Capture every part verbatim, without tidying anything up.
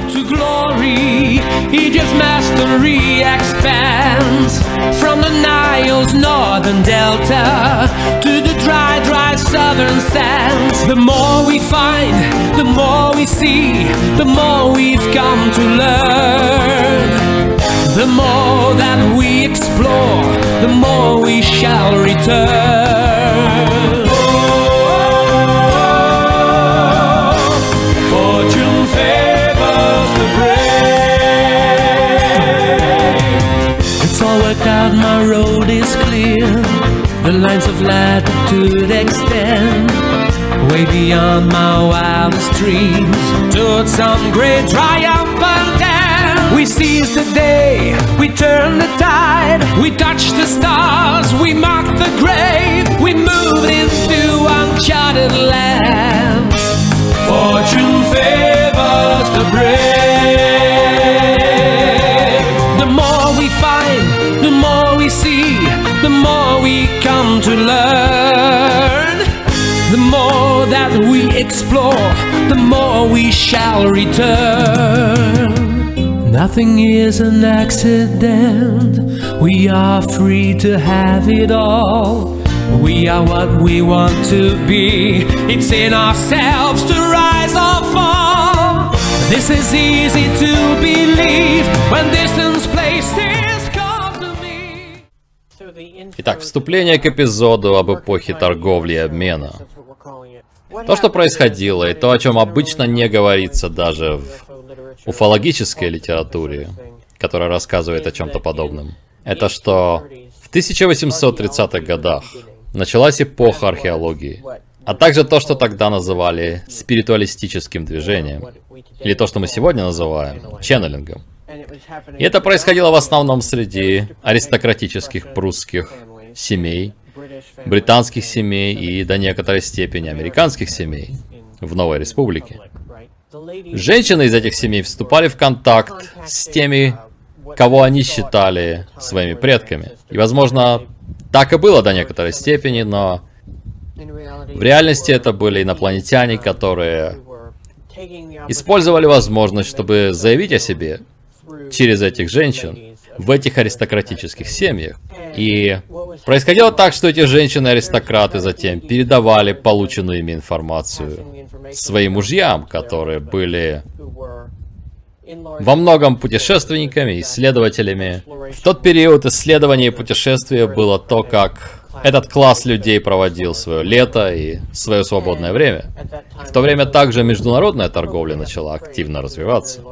to glory. Egypt's mastery expands from the Nile's northern delta to the dry, dry southern sands. The more we find, the more we see, the more we've come to learn. The more that we explore, the more we shall return. Fortune favors the brave. It's all worked out, my road is clear. The lines of latitude extend way beyond my wildest dreams, towards some great triumphant end. We seize the day, we turn the tide, we touch the stars, we mark the grave, we move into uncharted lands. Fortune favors the brave. The more we find, the more we see, the more we come to learn. The more that we explore, the more we shall return. Nothing is an accident. We are free to have it all. We are what we want to be. It's in ourselves to rise or fall. This is easy to believe when distance places call to me. Итак, вступление к эпизоду об эпохе торговли и обмена. То, что происходило, и то, о чем обычно не говорится даже в уфологической литературе, которая рассказывает о чем-то подобном, это что в тысяча восемьсот тридцатых годах началась эпоха археологии, а также то, что тогда называли спиритуалистическим движением, или то, что мы сегодня называем ченнелингом. И это происходило в основном среди аристократических прусских семей, британских семей и до некоторой степени американских семей в Новой Республике. Женщины из этих семей вступали в контакт с теми, кого они считали своими предками. И, возможно, так и было до некоторой степени, но в реальности это были инопланетяне, которые использовали возможность, чтобы заявить о себе через этих женщин в этих аристократических семьях. И происходило так, что эти женщины-аристократы затем передавали полученную ими информацию своим мужьям, которые были во многом путешественниками, исследователями. В тот период исследования и путешествия было то, как этот класс людей проводил свое лето и свое свободное время. В то время также международная торговля начала активно развиваться.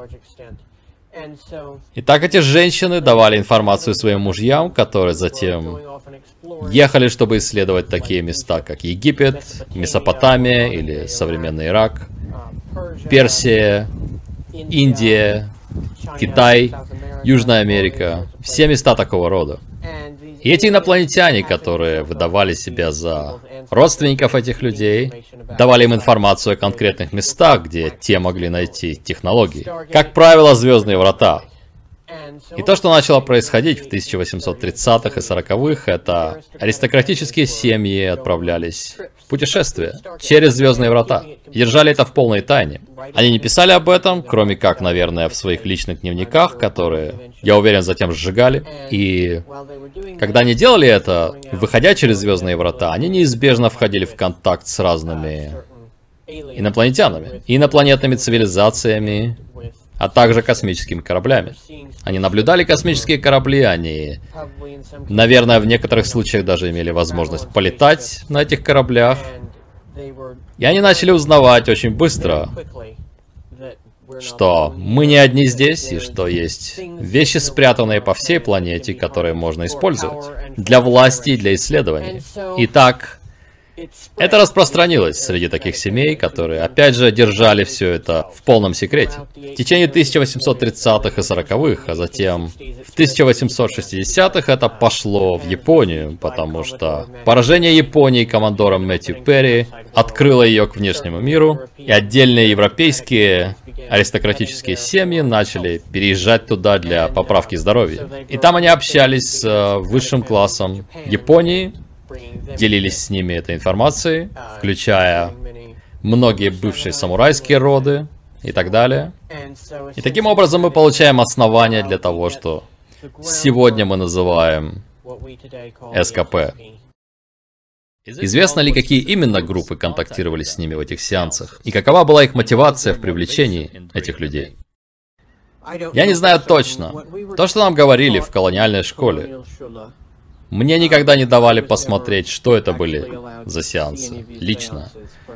Итак, эти женщины давали информацию своим мужьям, которые затем ехали, чтобы исследовать такие места, как Египет, Месопотамия или современный Ирак, Персия, Индия, Китай, Южная Америка, все места такого рода. И эти инопланетяне, которые выдавали себя за родственников этих людей, давали им информацию о конкретных местах, где те могли найти технологии. Как правило, звездные врата. И то, что начало происходить в тысяча восемьсот тридцатых и сороковых, это аристократические семьи отправлялись в путешествие через звездные врата. И держали это в полной тайне. Они не писали об этом, кроме как, наверное, в своих личных дневниках, которые, я уверен, затем сжигали. И когда они делали это, выходя через звездные врата, они неизбежно входили в контакт с разными инопланетянами, инопланетными цивилизациями, а также космическими кораблями. Они наблюдали космические корабли, они, наверное, в некоторых случаях даже имели возможность полетать на этих кораблях. И они начали узнавать очень быстро, что мы не одни здесь, и что есть вещи, спрятанные по всей планете, которые можно использовать для власти и для исследований. Итак, это распространилось среди таких семей, которые, опять же, держали все это в полном секрете. В течение тысяча восемьсот тридцатых и сороковых, а затем в тысяча восемьсот шестидесятых это пошло в Японию, потому что поражение Японии командором Мэтью Перри открыло ее к внешнему миру, и отдельные европейские аристократические семьи начали переезжать туда для поправки здоровья. И там они общались с высшим классом Японии, делились с ними этой информацией, включая многие бывшие самурайские роды, и так далее. И таким образом мы получаем основания для того, что сегодня мы называем эс ка пэ. Известно ли, какие именно группы контактировали с ними в этих сеансах? И какова была их мотивация в привлечении этих людей? Я не знаю точно. То, что нам говорили в колониальной школе, мне никогда не давали посмотреть, что это были за сеансы, лично.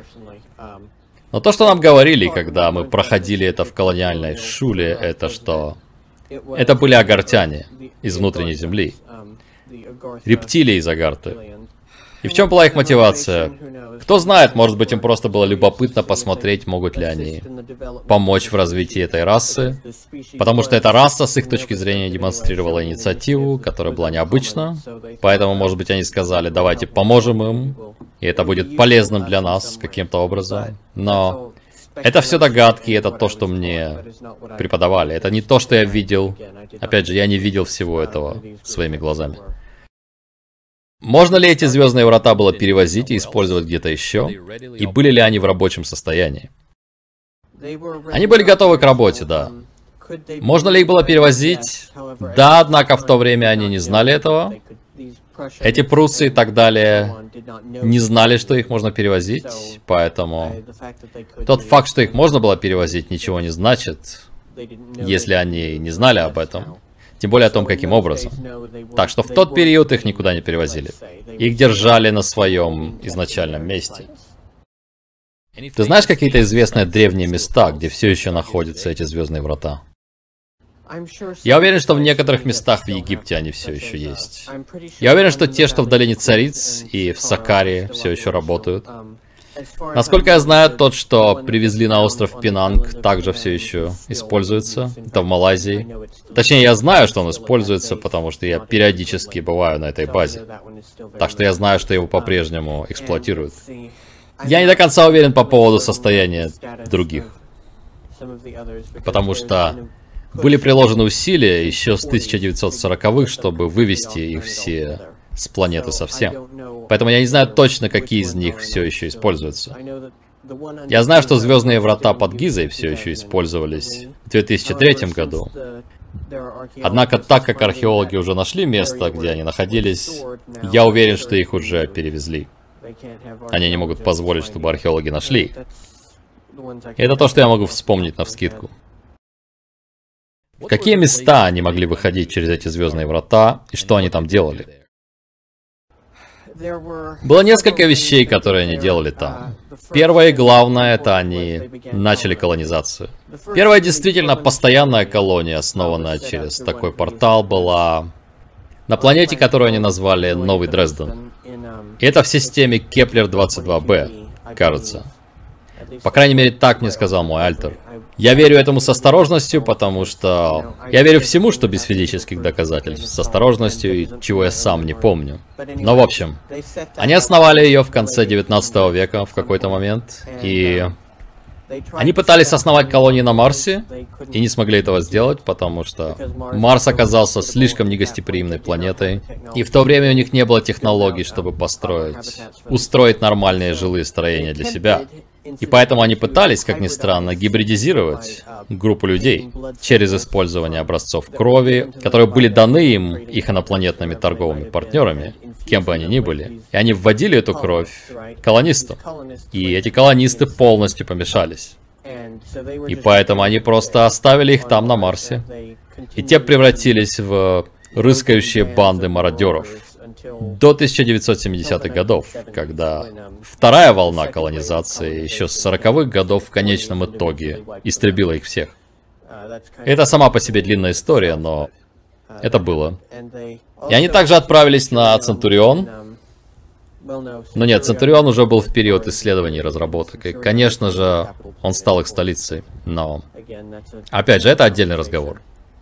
Но то, что нам говорили, когда мы проходили это в колониальной шуле, это что... Это были агартяне из внутренней земли. Рептилии из Агарты. И в чем была их мотивация? Кто знает, может быть, им просто было любопытно посмотреть, могут ли они помочь в развитии этой расы. Потому что эта раса, с их точки зрения, демонстрировала инициативу, которая была необычна. Поэтому, может быть, они сказали, давайте поможем им, и это будет полезным для нас каким-то образом. Но это все догадки, это то, что мне преподавали. Это не то, что я видел. Опять же, я не видел всего этого своими глазами. Можно ли эти звездные врата было перевозить и использовать где-то еще? И были ли они в рабочем состоянии? Они были готовы к работе, да. Можно ли их было перевозить? Да, однако в то время они не знали этого. Эти пруссы и так далее не знали, что их можно перевозить, поэтому тот факт, что их можно было перевозить, ничего не значит, если они не знали об этом. Тем более о том, каким образом. Так что в тот период их никуда не перевозили. Их держали на своем изначальном месте. Ты знаешь какие-то известные древние места, где все еще находятся эти звездные врата? Я уверен, что в некоторых местах в Египте они все еще есть. Я уверен, что те, что в долине Цариц и в Сакаре, все еще работают. Насколько я знаю, тот, что привезли на остров Пенанг, также все еще используется. Это в Малайзии. Точнее, я знаю, что он используется, потому что я периодически бываю на этой базе. Так что я знаю, что его по-прежнему эксплуатируют. Я не до конца уверен по поводу состояния других. Потому что были приложены усилия еще с тысяча девятьсот сороковых, чтобы вывести их все с планеты совсем. Поэтому я не знаю точно, какие из них все еще используются. Я знаю, что звездные врата под Гизой все еще использовались в две тысячи третьем году. Однако, так как археологи уже нашли место, где они находились, я уверен, что их уже перевезли. Они не могут позволить, чтобы археологи нашли. И это то, что я могу вспомнить навскидку. В какие места они могли выходить через эти звездные врата, и что они там делали? Было несколько вещей, которые они делали там. Первое и главное, это они начали колонизацию. Первая действительно постоянная колония, основанная через такой портал, была на планете, которую они назвали Новый Дрезден. И это в системе Кеплер двадцать два бэ, кажется. По крайней мере, так мне сказал мой альтер. Я верю этому с осторожностью, потому что я верю всему, что без физических доказательств, с осторожностью и чего я сам не помню. Но в общем, они основали ее в конце девятнадцатого века в какой-то момент, и они пытались основать колонии на Марсе, и не смогли этого сделать, потому что Марс оказался слишком негостеприимной планетой, и в то время у них не было технологий, чтобы построить, устроить нормальные жилые строения для себя. И поэтому они пытались, как ни странно, гибридизировать группу людей через использование образцов крови, которые были даны им их инопланетными торговыми партнерами, кем бы они ни были. И они вводили эту кровь колонистам. И эти колонисты полностью помешались. И поэтому они просто оставили их там, на Марсе. И те превратились в рыскающие банды мародеров. До тысяча девятьсот семидесятых годов, когда вторая волна колонизации еще с сороковых годов в конечном итоге истребила их всех. Это сама по себе длинная история, но это было. И они также отправились на Центурион. Но нет, Центурион уже был в период исследований и разработок. И, конечно же, он стал их столицей. Но, опять же, это отдельный разговор.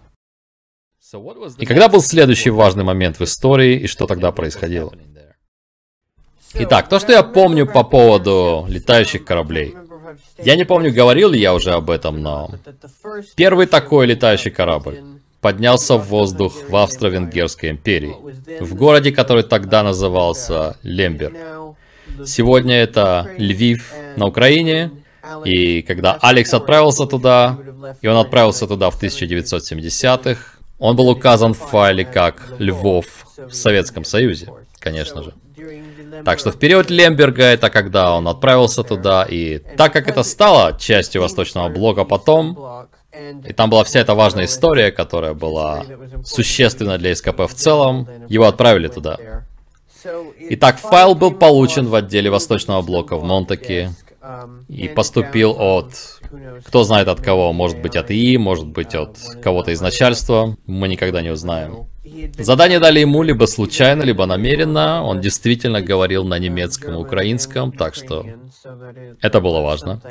И когда был следующий важный момент в истории, и что тогда происходило? Итак, то, что я помню по поводу летающих кораблей. Я не помню, говорил ли я уже об этом, но... Первый такой летающий корабль поднялся в воздух в Австро-Венгерской империи, в городе, который тогда назывался Лемберг. Сегодня это Львив на Украине, И когда Алекс отправился туда, и он отправился туда в тысяча девятьсот семидесятых, он был указан в файле как Львов в Советском Союзе, конечно же. Так что в период Лемберга это когда он отправился туда, и так как это стало частью Восточного блока потом, и там была вся эта важная история, которая была существенна для СКП в целом, его отправили туда. Итак, файл был получен в отделе Восточного блока в Монтаке и поступил от, кто знает от кого, может быть от ИИ, может быть от кого-то из начальства, мы никогда не узнаем. Задание дали ему либо случайно, либо намеренно, он действительно говорил на немецком и украинском, так что это было важно.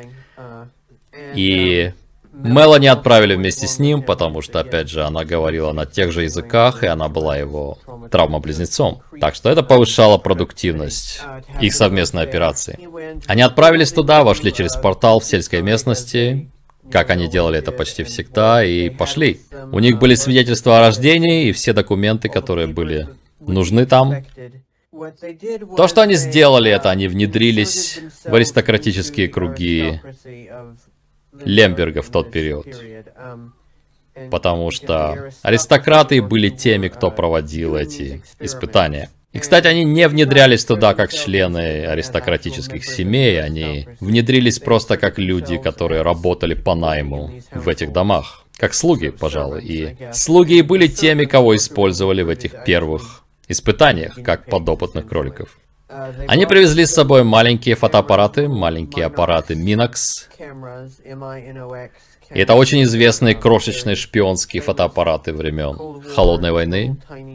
И Мелани отправили вместе с ним, потому что, опять же, она говорила на тех же языках, и она была его травмоблизнецом. Так что это повышало продуктивность их совместной операции. Они отправились туда, вошли через портал в сельской местности, как они делали это почти всегда, и пошли. У них были свидетельства о рождении и все документы, которые были нужны там. То, что они сделали, это они внедрились в аристократические круги Лемберга в тот период. Потому что аристократы были теми, кто проводил эти испытания. И, кстати, они не внедрялись туда как члены аристократических семей, они внедрились просто как люди, которые работали по найму в этих домах. Как слуги, пожалуй. И слуги и были теми, кого использовали в этих первых испытаниях, как подопытных кроликов. Они привезли с собой маленькие фотоаппараты, маленькие аппараты Minox. И это очень известные крошечные шпионские фотоаппараты времен Холодной войны.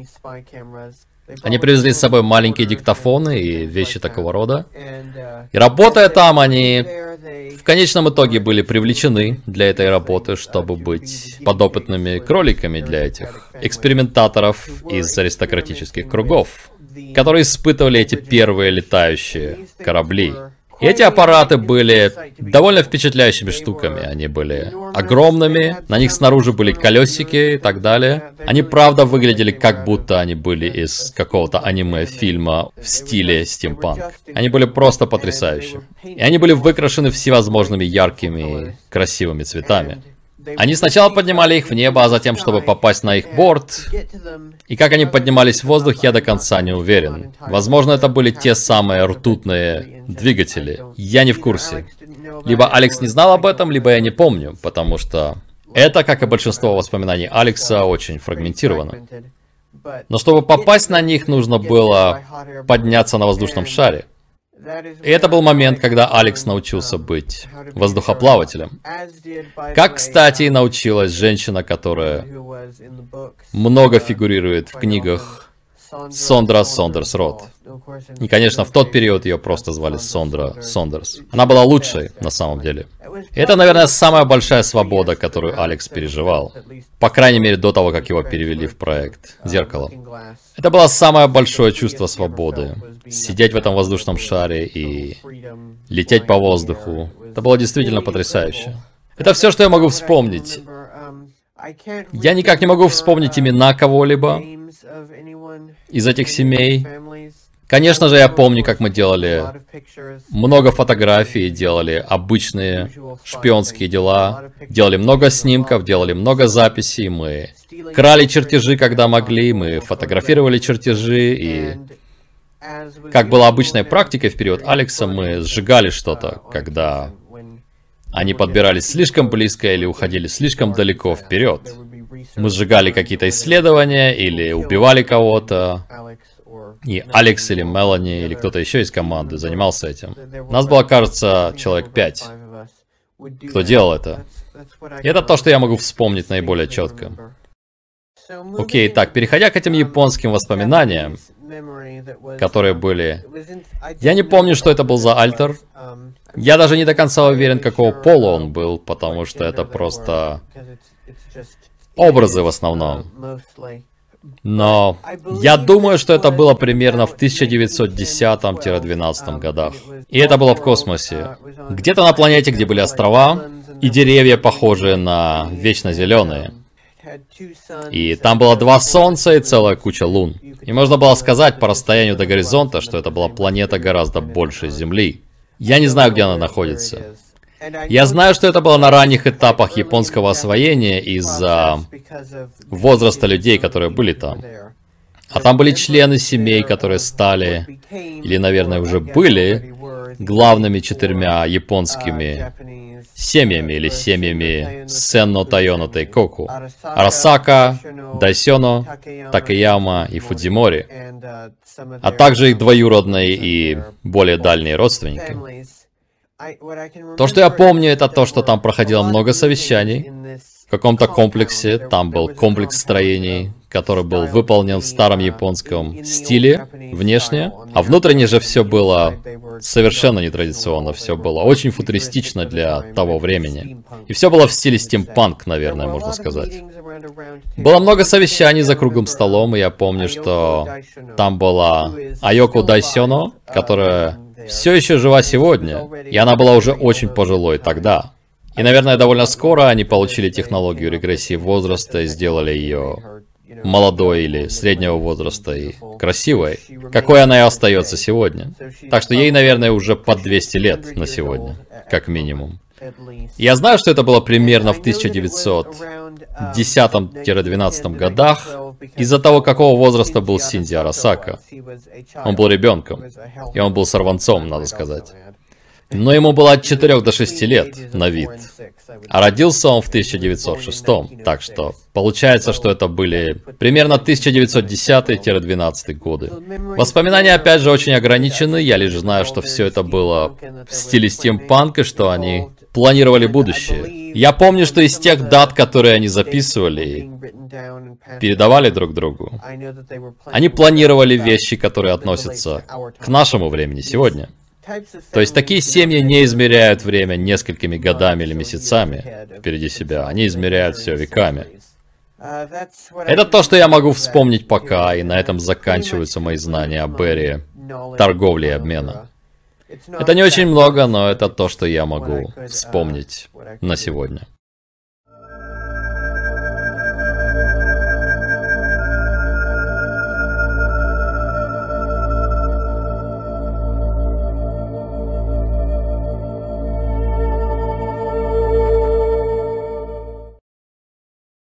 Они привезли с собой маленькие диктофоны и вещи такого рода. И работая там, они в конечном итоге были привлечены для этой работы, чтобы быть подопытными кроликами для этих экспериментаторов из аристократических кругов, которые испытывали эти первые летающие корабли. И эти аппараты были довольно впечатляющими штуками. Они были огромными, на них снаружи были колесики и так далее. Они правда выглядели как будто они были из какого-то аниме-фильма в стиле стимпанк. Они были просто потрясающими. И они были выкрашены всевозможными яркими, красивыми цветами. Они сначала поднимали их в небо, а затем, чтобы попасть на их борт. И как они поднимались в воздух, я до конца не уверен. Возможно, это были те самые ртутные двигатели. Я не в курсе. Либо Алекс не знал об этом, либо я не помню, потому что это, как и большинство воспоминаний Алекса, очень фрагментировано. Но чтобы попасть на них, нужно было подняться на воздушном шаре. И это был момент, когда Алекс научился быть воздухоплавателем. Как, кстати, и научилась женщина, которая много фигурирует в книгах, Сондра Сондерс Рот. И, конечно, в тот период ее просто звали Сондра Сондерс. Она была лучшей, на самом деле. И это, наверное, самая большая свобода, которую Алекс переживал. По крайней мере, до того, как его перевели в проект «Зеркало». Это было самое большое чувство свободы. Сидеть в этом воздушном шаре и лететь по воздуху. Это было действительно потрясающе. Это все, что я могу вспомнить. Я никак не могу вспомнить имена кого-либо из этих семей. Конечно же, я помню, как мы делали много фотографий, делали обычные шпионские дела, делали много снимков, делали много записей, мы крали чертежи, когда могли, мы фотографировали чертежи, и, как было обычной практикой в период Алекса, мы сжигали что-то, когда они подбирались слишком близко или уходили слишком далеко вперед. Мы сжигали какие-то исследования или убивали кого-то. И Алекс или Мелани или кто-то еще из команды занимался этим. Нас было, кажется, человек пять, кто делал это. И это то, что я могу вспомнить наиболее четко. Окей, так, переходя к этим японским воспоминаниям, которые были... Я не помню, что это был за альтер. Я даже не до конца уверен, какого пола он был, потому что это просто образы в основном. Но я думаю, что это было примерно в тысяча девятьсот десятом — двенадцатом годах. И это было в космосе. Где-то на планете, где были острова и деревья, похожие на вечно зеленые. И там было два солнца и целая куча лун. И можно было сказать по расстоянию до горизонта, что это была планета гораздо больше Земли. Я не знаю, где она находится. Я знаю, что это было на ранних этапах японского освоения из-за возраста людей, которые были там. А там были члены семей, которые стали, или, наверное, уже были, главными четырьмя японскими семьями, или семьями Сенно, Тайоно, Тайкоку. Арасака, Дайсёно, Такаяма и Фудзимори, а также их двоюродные и более дальние родственники. То, что я помню, это то, что там проходило много совещаний. В каком-то комплексе, там был комплекс строений, который был выполнен в старом японском стиле, внешне, а внутренне же все было совершенно нетрадиционно, все было очень футуристично для того времени. И все было в стиле стимпанк, наверное, можно сказать. Было много совещаний за круглым столом, и я помню, что там была Айоко Дайсёно, которая все еще жива сегодня, и она была уже очень пожилой тогда. И, наверное, довольно скоро они получили технологию регрессии возраста и сделали ее молодой или среднего возраста и красивой, какой она и остается сегодня. Так что ей, наверное, уже под двести лет на сегодня, как минимум. Я знаю, что это было примерно в тысяча девятьсот десятом-двенадцатом годах, из-за того, какого возраста был Синдзи Арасака. Он был ребенком, и он был сорванцом, надо сказать. Но ему было от четырёх до шести лет на вид. А родился он в тысяча девятьсот шестом, так что получается, что это были примерно тысяча девятьсот десятый-двенадцатый годы. Воспоминания, опять же, очень ограничены, я лишь знаю, что все это было в стиле стимпанка, что они планировали будущее. Я помню, что из тех дат, которые они записывали и передавали друг другу, они планировали вещи, которые относятся к нашему времени сегодня. То есть такие семьи не измеряют время несколькими годами или месяцами впереди себя, они измеряют все веками. Это то, что я могу вспомнить пока, и на этом заканчиваются мои знания об эре торговли и обмена. Это не очень много, но это то, что я могу вспомнить на сегодня.